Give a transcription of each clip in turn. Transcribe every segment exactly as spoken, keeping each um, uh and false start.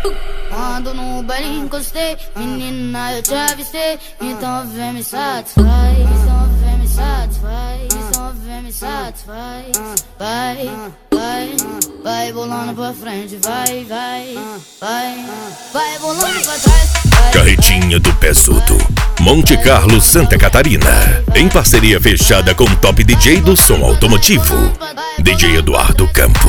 Quando no baile encostei, menina, eu te avistei. Então vem me satisfaz, então vem me satisfaz, então vem me satisfaz. Vai, vai, vai bolando pra frente, vai, vai, vai, vai bolando pra trás. Carretinha do Pesudo, Monte Carlo, Santa Catarina. Em parceria fechada com o top D J do som automotivo, D J Eduardo Campo.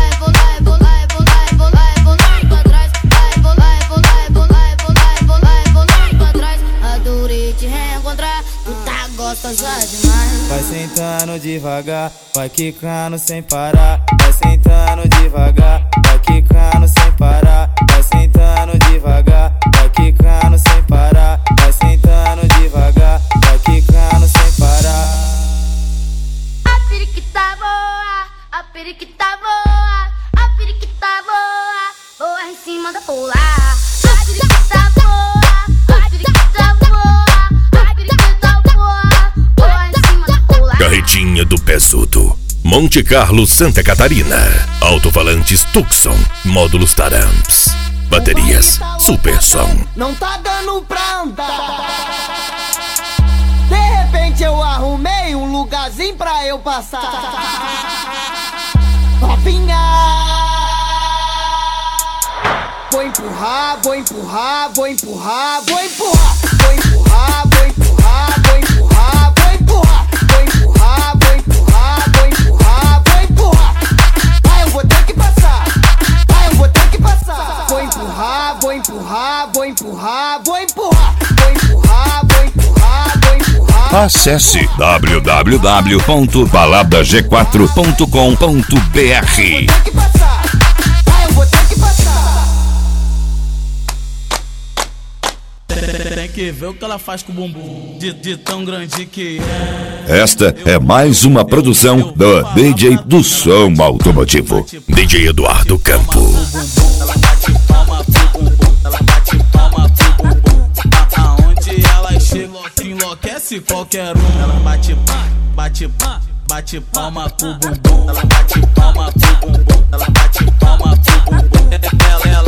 Vai sentando devagar, vai quicando sem parar. Vai sentando devagar, vai quicando sem parar. Vai sentando devagar, vai quicando sem parar. Vai sentando devagar, vai quicando sem parar. A periquita boa, a periquita boa, a periquita boa, boa em cima da pula. A periquita boa, a periquita boa, a periquita boa, boa em cima da pula. Carretinha do Pesudo, Monte Carlo, Santa Catarina. Alto-falantes Tucson, módulos Taramps, baterias Super Som. Não tá dando pra andar. De repente eu arrumei um lugarzinho pra eu passar. Novinha, vou empurrar, vou empurrar, vou empurrar, vou empurrar, vou empurrar, vou empurrar, vou empurrar, vou empurrar, vou empurrar, vou empurrar, vou empurrar, vou empurrar. Vai, eu vou ter que passar. Vai, eu vou ter que passar. Vou empurrar, vou empurrar, vou empurrar, vou empurrar, vou empurrar, vou empurrar, vou empurrar. Acesse w w w ponto balada g quatro ponto com ponto b r. Vou ter que passar. Vai, eu vou ter que passar. Tem que ver o que ela faz com o bumbum de, de tão grande que é. Esta é mais uma produção do D J do som automotivo, D J Eduardo Campo. Ela bate palma pro bumbum, ela bate palma pro bumbum. Aonde ela chega, enlouquece qualquer um. Ela bate pá, bate pá, bate palma pro bumbum. Ela bate palma pro bumbum, ela bate palma pro bumbum. Ela, ela